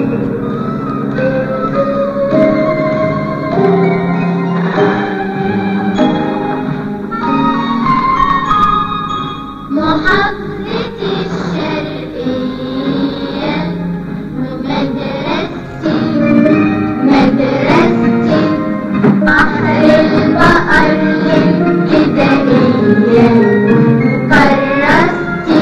محافظتي الشرقية ومدرستي بحر البقر الابتدائية كرستي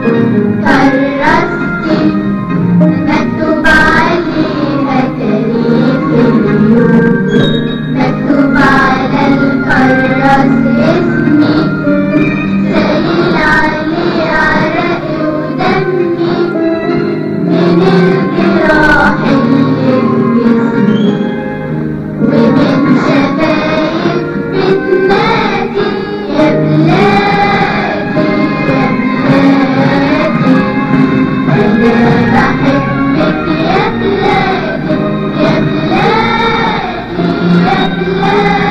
مكتوب عليها تاريخ اليوم، مكتوب على الكراس اسمي سايل عليه عرقي ودمي من الجراح اللي في جسمي ومن شفايف بتنادي يا بلادي يا بلادي، أنا بحبك يا بلادي يا بلادي يا بلادي.